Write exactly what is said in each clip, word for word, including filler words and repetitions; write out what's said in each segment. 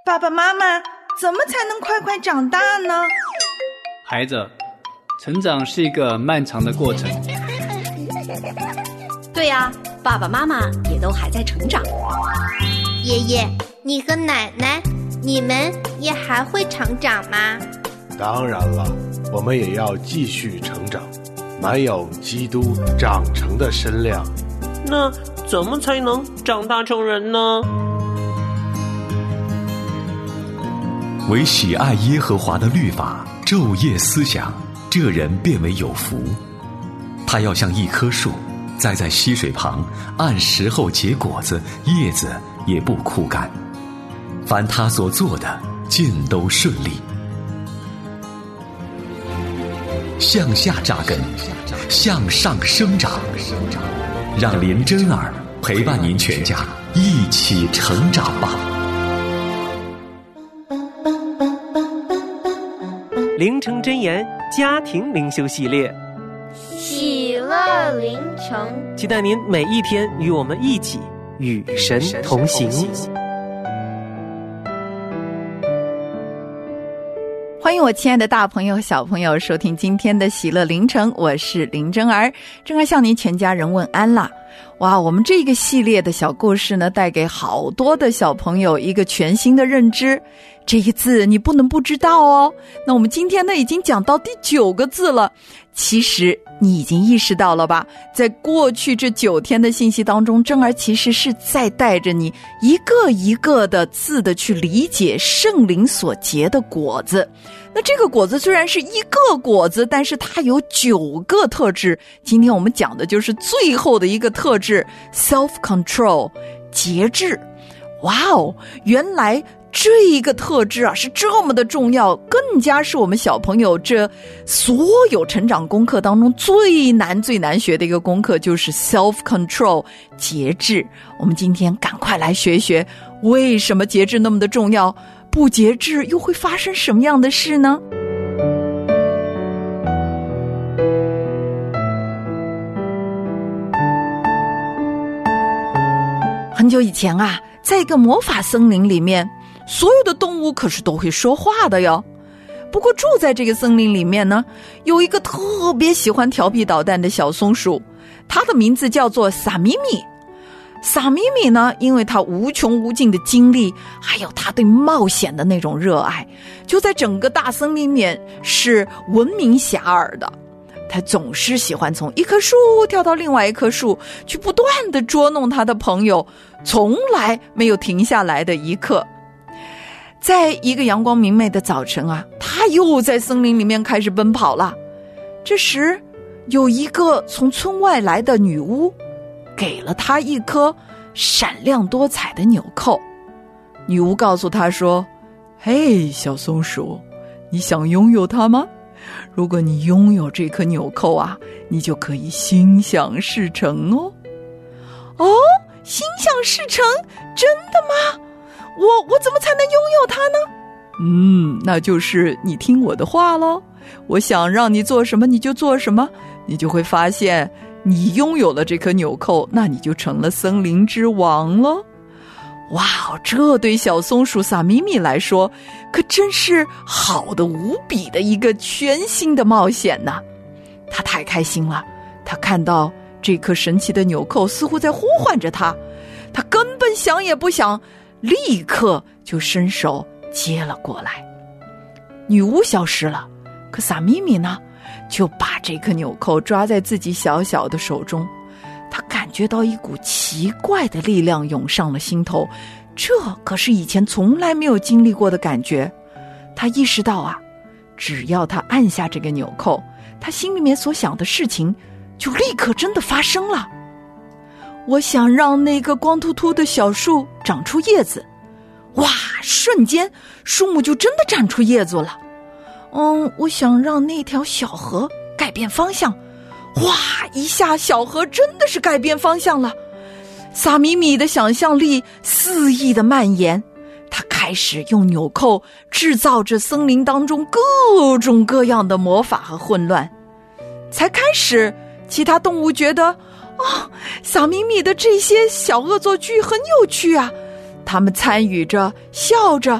爸爸妈妈，怎么才能快快长大呢？ 孩子，成长是一个漫长的过程。 对呀，爸爸妈妈也都还在成长。 爷爷，你和奶奶，你们也还会成长吗？ 当然了，我们也要继续成长，满有基督长成的身量。 那怎么才能长大成人呢？ 唯喜爱耶和华的律法，昼夜思想，这人便为有福。他要像一棵树，栽在溪水旁，按时候结果子，叶子也不枯干。凡他所做的，尽都顺利。向下扎根，向上生长，让林真儿陪伴您全家一起成长吧。 灵城真言家庭灵修系列， 喜乐灵城， 期待您每一天与我们一起与神同行。 欢迎我亲爱的大朋友小朋友收听今天的喜乐灵城，我是林真儿，真儿向您全家人问安啦。哇，我们这个系列的小故事呢，带给好多的小朋友一个全新的认知。这个字你不能不知道哦。那我们今天呢，已经讲到第九个字了。其实你已经意识到了吧，在过去这九天的信息当中，真儿其实是在带着你一个一个的字的去理解圣灵所结的果子。那这个果子虽然是一个果子，但是它有九个特质。今天我们讲的就是最后的一个特质 self-control 节制。哇哦，原来这一个特质啊是这么的重要，更加是我们小朋友这所有成长功课当中最难最难学的一个功课，就是 self-control 节制。我们今天赶快来学一学，为什么节制那么的重要？不节制又会发生什么样的事呢？很久以前啊，在一个魔法森林里面，所有的动物可是都会说话的哟。不过住在这个森林里面呢，有一个特别喜欢调皮捣蛋的小松鼠，它的名字叫做萨米米。萨米米呢，因为他无穷无尽的精力，还有他对冒险的那种热爱，就在整个大森林里面是闻名遐迩的。他总是喜欢从一棵树跳到另外一棵树，去不断地捉弄他的朋友，从来没有停下来的一刻。在一个阳光明媚的早晨啊，他又在森林里面开始奔跑了。这时有一个从村外来的女巫给了他一颗闪亮多彩的纽扣。女巫告诉他说，嘿，小松鼠，你想拥有它吗？如果你拥有这颗纽扣啊，你就可以心想事成哦。哦，心想事成？真的吗？我我怎么才能拥有它呢？嗯，那就是你听我的话咯。我想让你做什么你就做什么，你就会发现你拥有了这颗纽扣，那你就成了森林之王了。哇，这对小松鼠萨米米来说可真是好的无比的一个全新的冒险呢。他太开心了，他看到这颗神奇的纽扣似乎在呼唤着他，他根本想也不想，立刻就伸手接了过来。女巫消失了，可萨米米呢，就把这颗纽扣抓在自己小小的手中。他感觉到一股奇怪的力量涌上了心头，这可是以前从来没有经历过的感觉。他意识到啊，只要他按下这个纽扣，他心里面所想的事情就立刻真的发生了。我想让那个光秃秃的小树长出叶子，哇，瞬间树木就真的长出叶子了。嗯，我想让那条小河改变方向，哇，一下小河真的是改变方向了。萨米米的想象力肆意的蔓延，他开始用纽扣制造着森林当中各种各样的魔法和混乱。才开始，其他动物觉得，哦，萨米米的这些小恶作剧很有趣啊，他们参与着，笑着，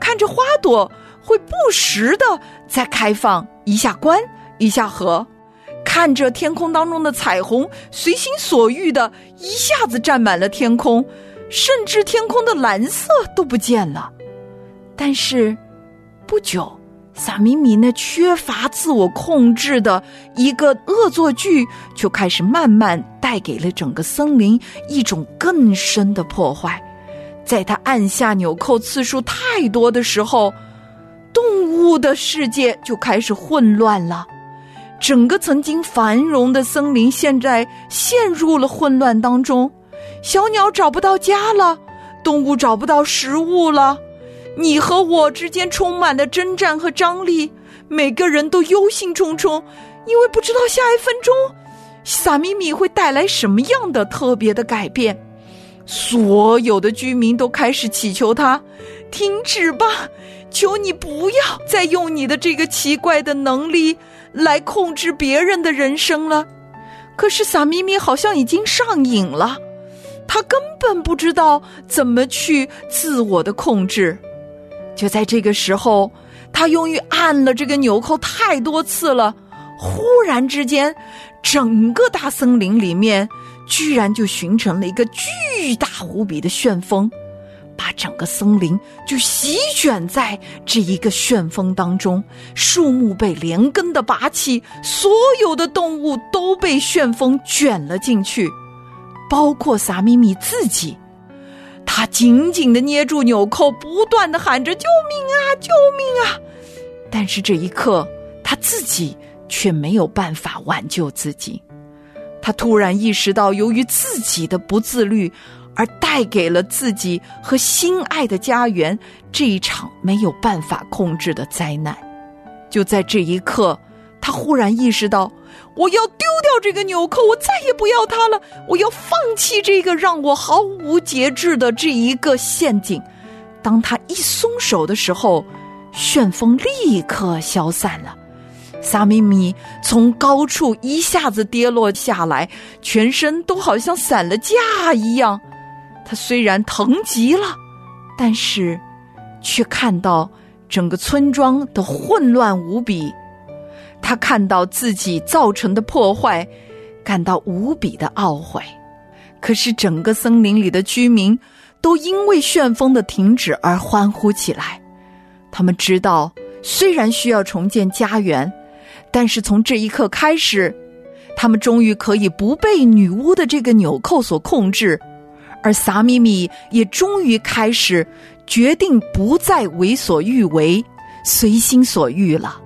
看着花朵会不时的在开放，一下关一下合，看着天空当中的彩虹随心所欲的一下子占满了天空，甚至天空的蓝色都不见了。但是不久，萨米米那缺乏自我控制的一个恶作剧就开始慢慢带给了整个森林一种更深的破坏。在他按下纽扣次数太多的时候，动物的世界就开始混乱了。整个曾经繁荣的森林现在陷入了混乱当中，小鸟找不到家了，动物找不到食物了，你和我之间充满了征战和张力，每个人都忧心忡忡，因为不知道下一分钟萨米米会带来什么样的特别的改变。所有的居民都开始祈求他，停止吧，求你不要再用你的这个奇怪的能力来控制别人的人生了。可是萨米米好像已经上瘾了，他根本不知道怎么去自我的控制。就在这个时候，他由于按了这个纽扣太多次了，忽然之间整个大森林里面居然就形成了一个巨大无比的旋风，把整个森林就席卷在这一个旋风当中，树木被连根的拔起，所有的动物都被旋风卷了进去，包括萨米米自己。他紧紧地捏住纽扣，不断地喊着救命啊救命啊！但是这一刻他自己却没有办法挽救自己。他突然意识到，由于自己的不自律而带给了自己和心爱的家园这一场没有办法控制的灾难。就在这一刻，他忽然意识到，我要丢掉这个纽扣，我再也不要它了，我要放弃这个让我毫无节制的这一个陷阱。当他一松手的时候，旋风立刻消散了，萨米米从高处一下子跌落下来，全身都好像散了架一样。他虽然疼极了，但是却看到整个村庄的混乱无比。他看到自己造成的破坏，感到无比的懊悔。可是整个森林里的居民都因为旋风的停止而欢呼起来。他们知道，虽然需要重建家园，但是从这一刻开始，他们终于可以不被女巫的这个纽扣所控制，而萨米米也终于开始决定不再为所欲为，随心所欲了。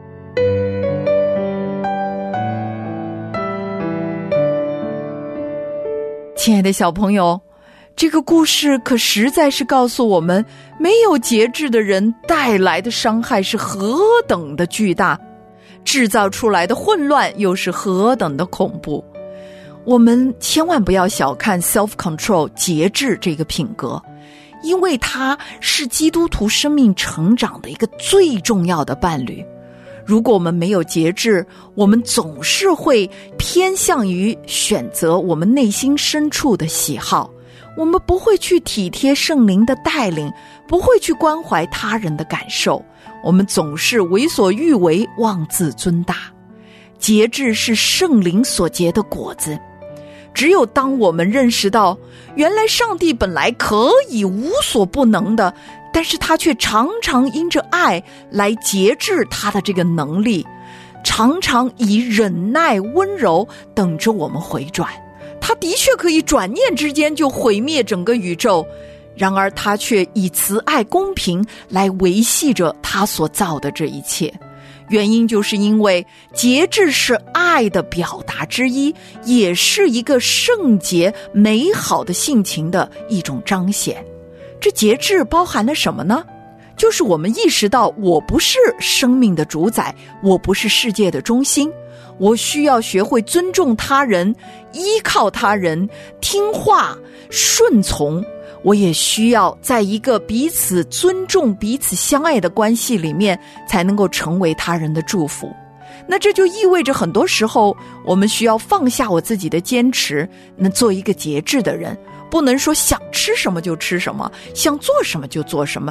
亲爱的小朋友，这个故事可实在是告诉我们，没有节制的人带来的伤害是何等的巨大，制造出来的混乱又是何等的恐怖。我们千万不要小看 self-control 节制这个品格，因为它是基督徒生命成长的一个最重要的伴侣。如果我们没有节制，我们总是会偏向于选择我们内心深处的喜好，我们不会去体贴圣灵的带领，不会去关怀他人的感受，我们总是为所欲为，妄自尊大。节制是圣灵所结的果子。只有当我们认识到，原来上帝本来可以无所不能的，但是他却常常因着爱来节制他的这个能力，常常以忍耐温柔等着我们回转。他的确可以转念之间就毁灭整个宇宙，然而他却以慈爱公平来维系着他所造的这一切。原因就是因为节制是爱的表达之一，也是一个圣洁美好的性情的一种彰显。这节制包含了什么呢？就是我们意识到，我不是生命的主宰，我不是世界的中心，我需要学会尊重他人，依靠他人，听话顺从。我也需要在一个彼此尊重彼此相爱的关系里面，才能够成为他人的祝福。那这就意味着很多时候我们需要放下我自己的坚持，那做一个节制的人，不能说想吃什么就吃什么，想做什么就做什么。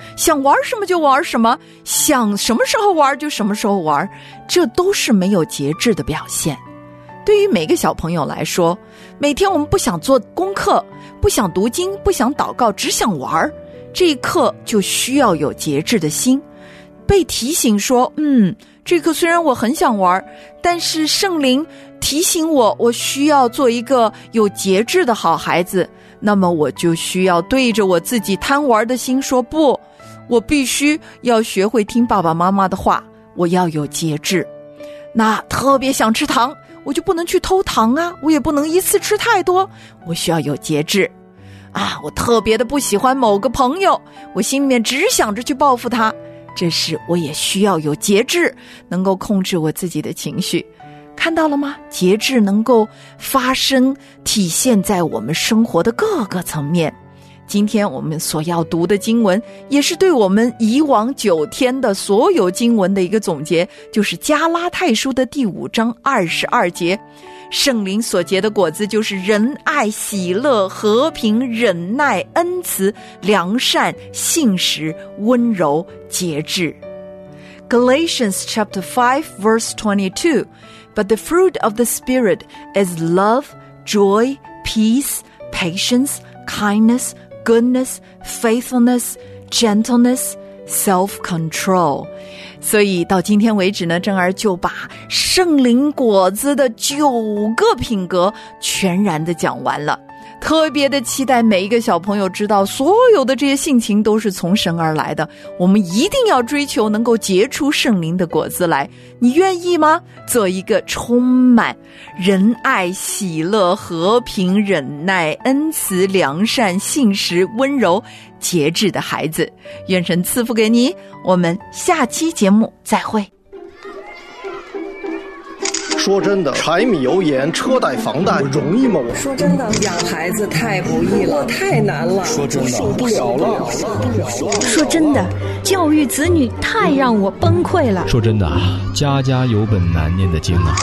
想玩什么就玩什么，想什么时候玩就什么时候玩，这都是没有节制的表现。对于每个小朋友来说，每天我们不想做功课，不想读经，不想祷告，只想玩，这一刻就需要有节制的心，被提醒说，嗯，这一刻虽然我很想玩，但是圣灵提醒我，我需要做一个有节制的好孩子，那么我就需要对着我自己贪玩的心说，不，我必须要学会听爸爸妈妈的话，我要有节制。那特别想吃糖，我就不能去偷糖啊，我也不能一次吃太多，我需要有节制啊。我特别的不喜欢某个朋友，我心里面只想着去报复他，这时我也需要有节制，能够控制我自己的情绪。看到了吗？节制能够发生体现在我们生活的各个层面。今天我们所要读的经文也是对我们以往九天的所有经文的一个总结，就是加拉太书的第五章二十二节，圣灵所结的果子就是仁爱、喜乐、和平、忍耐、恩慈、良善、信实、温柔、节制。 Galatians chapter five verse twenty-two, but the fruit of the Spirit is love, joy, peace, patience, kindness, goodness, faithfulness, gentleness, self-control。 所以到今天为止呢，珍儿就把圣灵果子的九个品格全然的讲完了。特别的期待每一个小朋友知道，所有的这些性情都是从神而来的，我们一定要追求能够结出圣灵的果子来。你愿意吗？做一个充满仁爱、喜乐、和平、忍耐、恩慈、良善、信实、温柔、节制的孩子。愿神赐福给你，我们下期节目再会。 说真的，柴米油盐车贷房贷容易吗？我说真的，养孩子太不易了，太难了。 说真的，受不了了。 说真的，教育子女太让我崩溃了。 说真的，家家有本难念的经啊。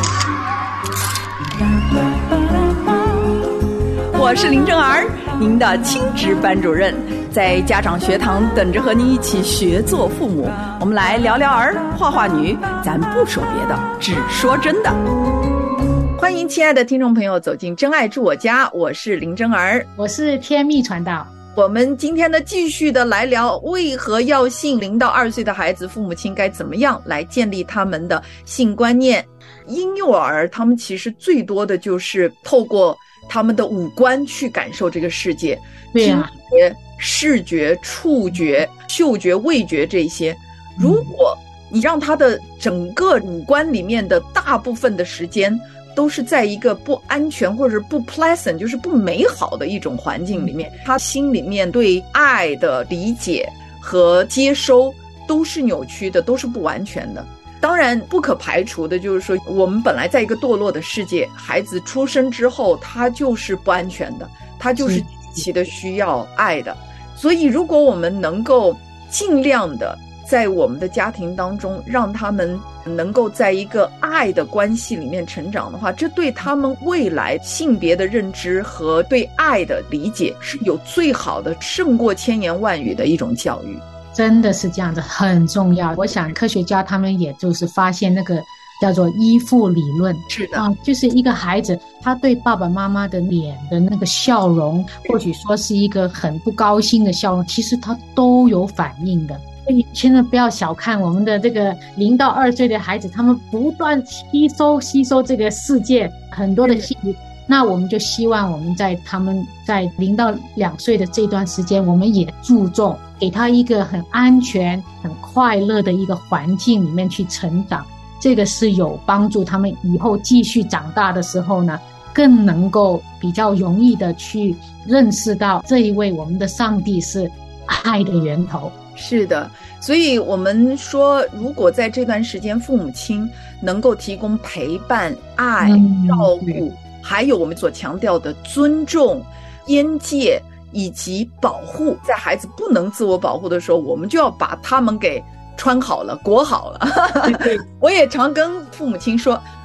我是林正儿，您的亲职班主任，在家长学堂等着和您一起学做父母。我们来聊聊儿，画画女，咱不说别的，只说真的。欢迎亲爱的听众朋友走进真爱住我家，我是林真儿， 我是天蜜传道。 我们今天呢继续的来聊，为何要性零到二岁的孩子，父母亲该怎么样来建立他们的性观念。婴幼儿他们其实最多的就是透过他们的五官去感受这个世界， 对啊， 听觉、视觉、触觉、嗅觉、味觉这些。如果你让他的整个五官里面的大部分的时间都是在一个不安全或者不 pleasant， 就是不美好的一种环境里面，他心里面对爱的理解和接收都是扭曲的，都是不完全的。当然不可排除的就是说，我们本来在一个堕落的世界，孩子出生之后他就是不安全的，他就是极其的需要爱的。所以如果我们能够尽量的在我们的家庭当中让他们能够在一个爱的关系里面成长的话，这对他们未来性别的认知和对爱的理解是有最好的，胜过千言万语的一种教育。 真的是这样子，很重要。我想科学家他们也就是发现那个叫做依附理论， 是的、 啊、就是一个孩子他对爸爸妈妈的脸的那个笑容，或许说是一个很不高兴的笑容，其实他都有反应的。所以千万不要小看我们的这个零到二岁的孩子，他们不断吸收吸收这个世界很多的信息。那我们就希望我们在他们在零到两岁的这段时间，我们也注重给他一个很安全很快乐的一个环境里面去成长，这个是有帮助他们以后继续长大的时候呢，更能够比较容易的去认识到这一位我们的上帝是爱的源头。 是的，所以我们说，如果在这段时间父母亲能够提供陪伴、爱、照顾、嗯、还有我们所强调的尊重、边界以及保护，在孩子不能自我保护的时候，我们就要把他们给穿好了、裹好了。我也常跟父母亲说，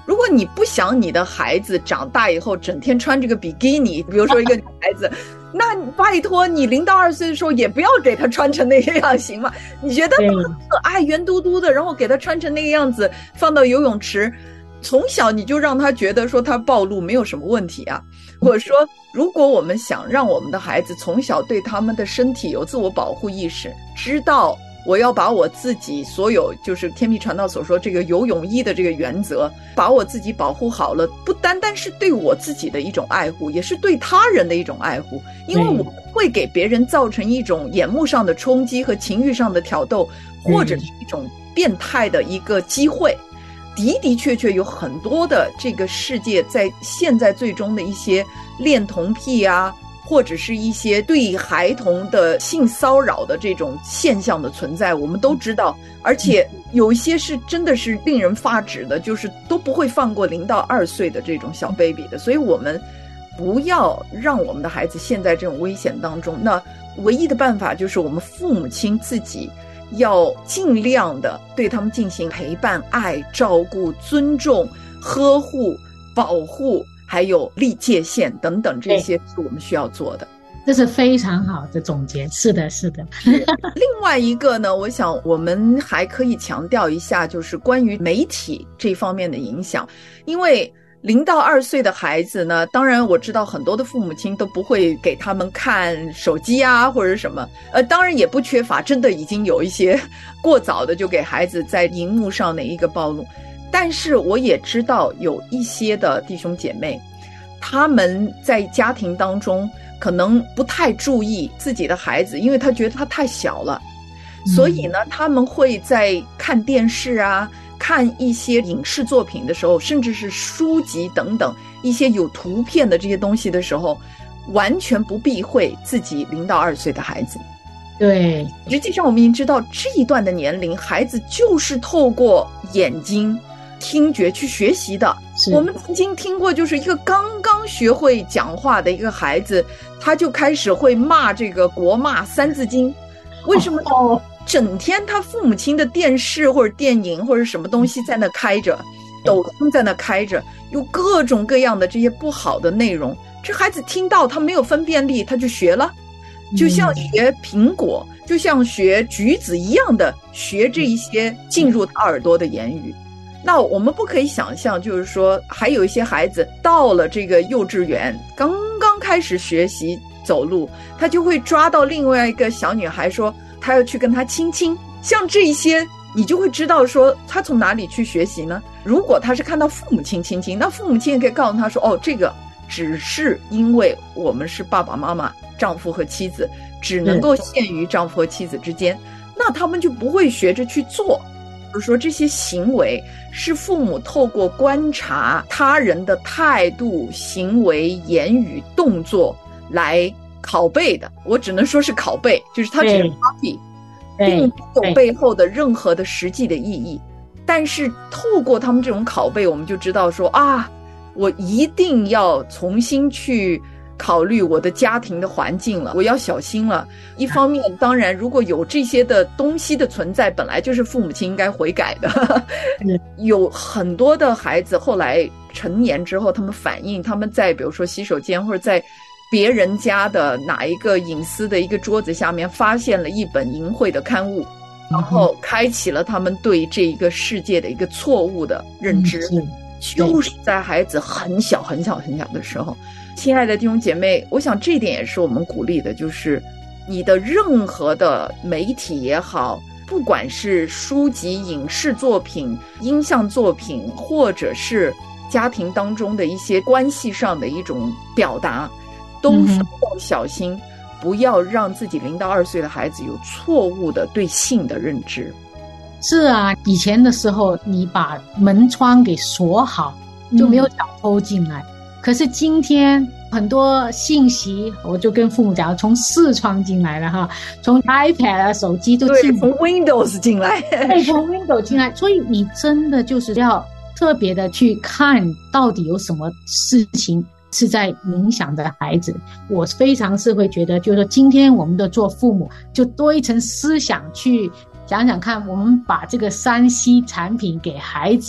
如果你不想你的孩子长大以后整天穿这个比基尼，比如说一个女孩子那拜托你零到二岁的时候也不要给她穿成那个样行吗？你觉得很可爱圆嘟嘟的，然后给她穿成那个样子放到游泳池，从小你就让她觉得说她暴露没有什么问题啊。或者说如果我们想让我们的孩子从小对他们的身体有自我保护意识，知道我要把我自己所有就是天命传道所说这个游泳衣的这个原则，把我自己保护好了，不单单是对我自己的一种爱护，也是对他人的一种爱护。因为我们会给别人造成一种眼目上的冲击和情欲上的挑逗，或者是一种变态的一个机会。的的确确有很多的这个世界在现在最终的一些恋童癖啊，或者是一些对孩童的性骚扰的这种现象的存在，我们都知道，而且有一些是真的是令人发指的，就是都不会放过零到二岁的这种小 baby 的。所以我们不要让我们的孩子陷在这种危险当中。那唯一的办法就是我们父母亲自己要尽量的对他们进行陪伴、爱、照顾、尊重、呵护、保护，还有立界限等等，这些是我们需要做的。 这是非常好的总结，是的是的。 另外一个呢，我想我们还可以强调一下，就是关于媒体这方面的影响。因为零到二岁的孩子呢，当然我知道很多的父母亲都不会给他们看手机啊或者什么，呃，当然也不缺乏，真的已经有一些过早的就给孩子在荧幕上的一个暴露。但是我也知道有一些的弟兄姐妹，他们在家庭当中可能不太注意自己的孩子，因为他觉得他太小了，所以呢，他们会在看电视啊，看一些影视作品的时候，甚至是书籍等等一些有图片的这些东西的时候，完全不避讳自己零到二岁的孩子。 对， 实际上我们已经知道这一段的年龄，孩子就是透过眼睛、听觉去学习的。我们曾经听过，就是一个刚刚学会讲话的一个孩子，他就开始会骂这个国骂三字经。为什么？哦，整天他父母亲的电视或者电影或者什么东西在那开着，抖音在那开着，有各种各样的这些不好的内容，这孩子听到他没有分辨力，他就学了，就像学苹果，就像学橘子一样的学这一些进入他耳朵的言语。那我们不可以想象，就是说还有一些孩子到了这个幼稚园，刚刚开始学习走路，他就会抓到另外一个小女孩说他要去跟她亲亲。像这一些你就会知道说他从哪里去学习呢？如果他是看到父母亲亲亲，那父母亲也可以告诉他说，哦，这个只是因为我们是爸爸妈妈、丈夫和妻子，只能够限于丈夫和妻子之间，那他们就不会学着去做。就是说这些行为是父母透过观察他人的态度、行为、言语、动作来拷贝的。我只能说是拷贝，就是他只是 copy， 并没有背后的任何的实际的意义。但是透过他们这种拷贝，我们就知道说啊，我一定要重新去考虑我的家庭的环境了，我要小心了。一方面当然如果有这些的东西的存在，本来就是父母亲应该悔改的。有很多的孩子后来成年之后，他们反映他们在比如说洗手间或者在别人家的哪一个隐私的一个桌子下面发现了一本淫秽的刊物，然后开启了他们对这一个世界的一个错误的认知，就是在孩子很小很小很小的时候。亲爱的弟兄姐妹，我想这一点也是我们鼓励的，就是你的任何的媒体也好，不管是书籍、影视作品、音像作品，或者是家庭当中的一些关系上的一种表达，都是要小心，不要让自己零到二岁的孩子有错误的对性的认知。 是啊，以前的时候你把门窗给锁好，就没有小偷进来。嗯，可是今天很多信息，我就跟父母讲，从视窗进来了哈，从 iPad 啊、手机都进来， 从 Windows 进来， 对，从 Windows 进来。所以你真的就是要特别的去看到底有什么事情是在影响着孩子。我非常是会觉得，就是说今天我们的做父母就多一层思想去想想看，我们把这个三 C 产品给孩子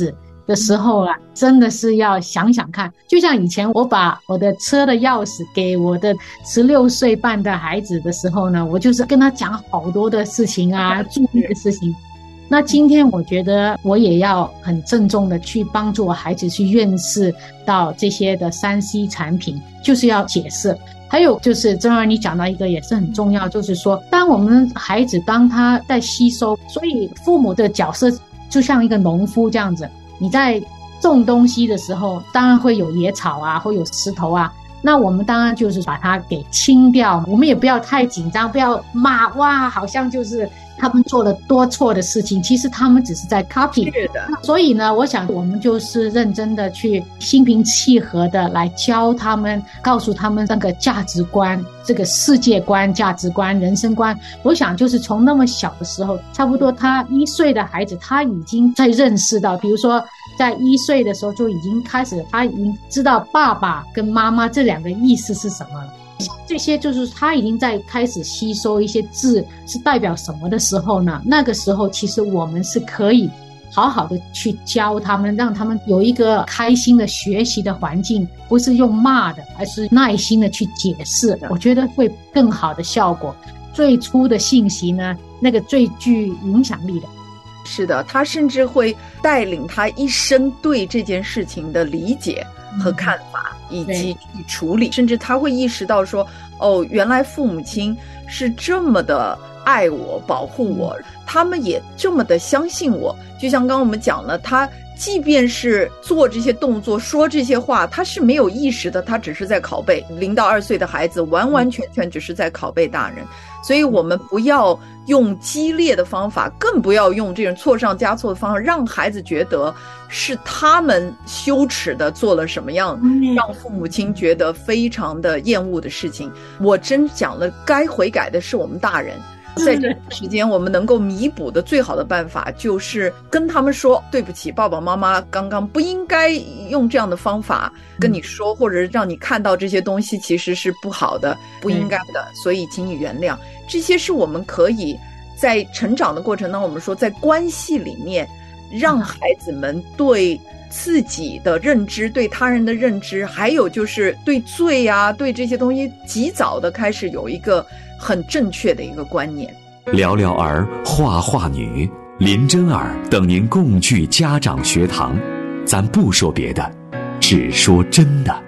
的时候啊，真的是要想想看。就像以前我把我的车的钥匙给我的十六岁半的孩子的时候呢，我就是跟他讲好多的事情啊，注意的事情。那今天我觉得我也要很郑重的去帮助我孩子去认识到这些的 三 C 产品，就是要解释。还有就是正儿你讲到一个也是很重要，就是说当我们孩子当他在吸收，所以父母的角色就像一个农夫这样子，你在种东西的时候当然会有野草啊，会有石头啊，那我们当然就是把它给清掉，我们也不要太紧张，不要骂哇好像就是他们做了多错的事情，其实他们只是在 copy。 是的。所以呢，我想我们就是认真的去心平气和的来教他们，告诉他们那个价值观，这个世界观、价值观、人生观。我想就是从那么小的时候，差不多他一岁的孩子，他已经在认识到，比如说在一岁的时候就已经开始，他已经知道爸爸跟妈妈这两个意思是什么了。这些就是他已经在开始吸收一些字是代表什么的时候呢，那个时候其实我们是可以好好的去教他们，让他们有一个开心的学习的环境，不是用骂的，而是耐心的去解释，我觉得会更好的效果。最初的信息呢，那个最具影响力的。 是的，他甚至会带领他一生对这件事情的理解和看法，以及去处理，甚至他会意识到说，哦，原来父母亲是这么的爱我、保护我，他们也这么的相信我。就像刚刚我们讲了，他即便是做这些动作、说这些话，他是没有意识的，他只是在拷贝。零到二岁的孩子完完全全只是在拷贝大人，所以我们不要用激烈的方法，更不要用这种错上加错的方法，让孩子觉得是他们羞耻的做了什么样让父母亲觉得非常的厌恶的事情。我真讲了，该悔改的是我们大人。在这段时间我们能够弥补的最好的办法就是跟他们说，对不起，爸爸妈妈刚刚不应该用这样的方法跟你说，或者让你看到这些东西其实是不好的、不应该的，所以请你原谅。这些是我们可以在成长的过程当中，我们说在关系里面让孩子们对自己的认知、对他人的认知，还有就是对罪啊、对这些东西及早的开始有一个很正确的一个观念。 聊聊儿、画画女、林真儿等您共聚家长学堂，咱不说别的，只说真的。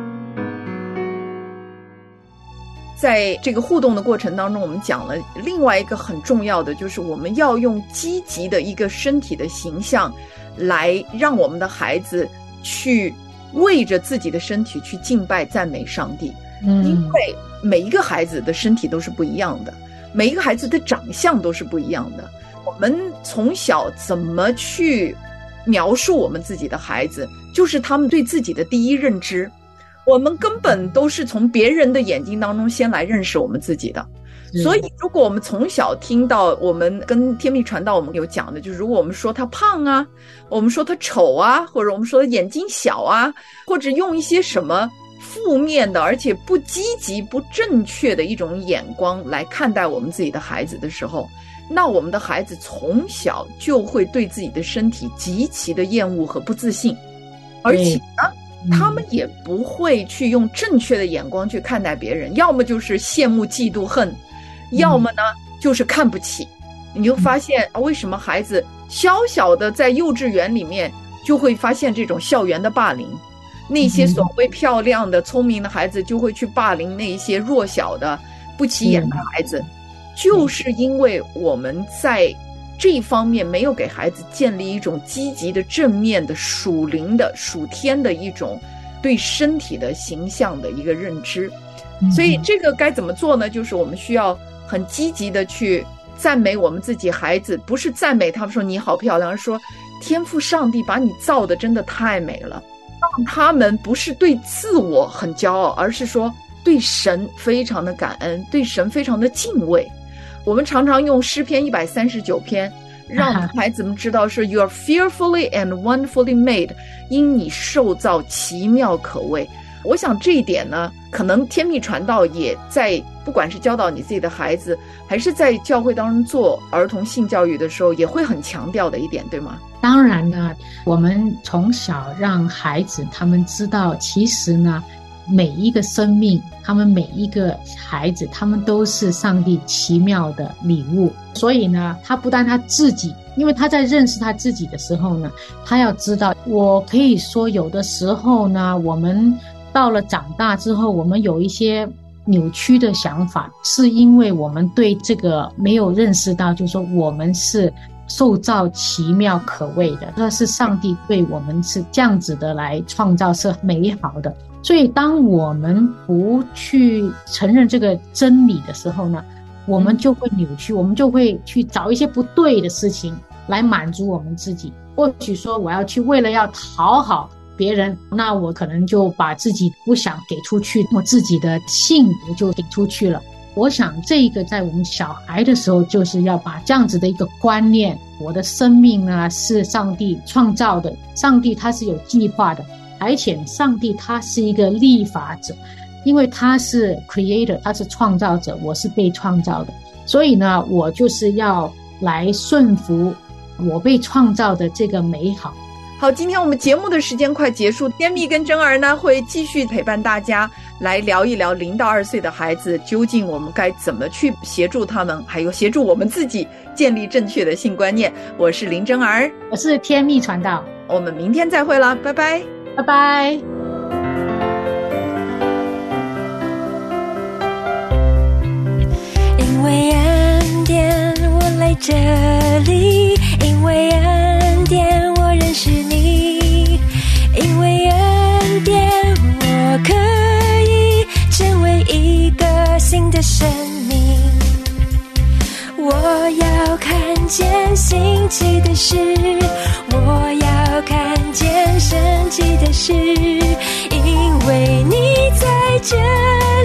在这个互动的过程当中，我们讲了另外一个很重要的，就是我们要用积极的一个身体的形象来让我们的孩子去为着自己的身体去敬拜赞美上帝。嗯，因为每一个孩子的身体都是不一样的，每一个孩子的长相都是不一样的。我们从小怎么去描述我们自己的孩子，就是他们对自己的第一认知。我们根本都是从别人的眼睛当中先来认识我们自己的。所以如果我们从小听到，我们跟天命传道我们有讲的，就是如果我们说他胖啊，我们说他丑啊，或者我们说他眼睛小啊，或者用一些什么负面的而且不积极不正确的一种眼光来看待我们自己的孩子的时候，那我们的孩子从小就会对自己的身体极其的厌恶和不自信，而且呢他们也不会去用正确的眼光去看待别人，要么就是羡慕嫉妒恨，要么呢就是看不起。你就发现啊，为什么孩子小小的在幼稚园里面就会发现这种校园的霸凌，那些所谓漂亮的聪明的孩子就会去霸凌那些弱小的不起眼的孩子，就是因为我们在这一方面没有给孩子建立一种积极的正面的属灵的属天的一种对身体的形象的一个认知。所以这个该怎么做呢？就是我们需要很积极的去赞美我们自己孩子，不是赞美他们说你好漂亮，而是说天父上帝把你造的真的太美了，让他们不是对自我很骄傲，而是说对神非常的感恩，对神非常的敬畏。我们常常用诗篇一百三十九篇让孩子们知道是 You are fearfully and wonderfully made， 因你受造奇妙可畏。 我想这一点呢，可能天命传道也在不管是教导你自己的孩子，还是在教会当中做儿童性教育的时候，也会很强调的一点，对吗？ 当然呢，我们从小让孩子他们知道，其实呢每一个生命，他们每一个孩子，他们都是上帝奇妙的礼物。所以呢，他不但他自己，因为他在认识他自己的时候呢，他要知道，我可以说有的时候呢，我们到了长大之后，我们有一些扭曲的想法，是因为我们对这个没有认识到，就是说我们是受造奇妙可畏的，这是上帝对我们是这样子的来创造，是美好的。所以当我们不去承认这个真理的时候呢，我们就会扭曲，我们就会去找一些不对的事情来满足我们自己。或许说我要去为了要讨好别人，那我可能就把自己不想给出去，我自己的幸福就给出去了。我想这个在我们小孩的时候，就是要把这样子的一个观念，我的生命呢是上帝创造的，上帝他是有计划的，而且上帝他是一个立法者，因为他是 creator， 他是创造者，我是被创造的，所以呢我就是要来顺服我被创造的这个美好。 好，今天我们节目的时间快结束，天蜜跟真儿呢会继续陪伴大家来聊一聊零到二岁的孩子，究竟我们该怎么去协助他们，还有协助我们自己建立正确的性观念。我是林真儿， 我是天蜜传道， 我们明天再会了，拜拜， 拜拜。 因为恩典我来这里，因为恩典我认识你，因为恩典我可以成为一个新的生命。我要看见新奇的事，我要看见神奇的事，因为你在这里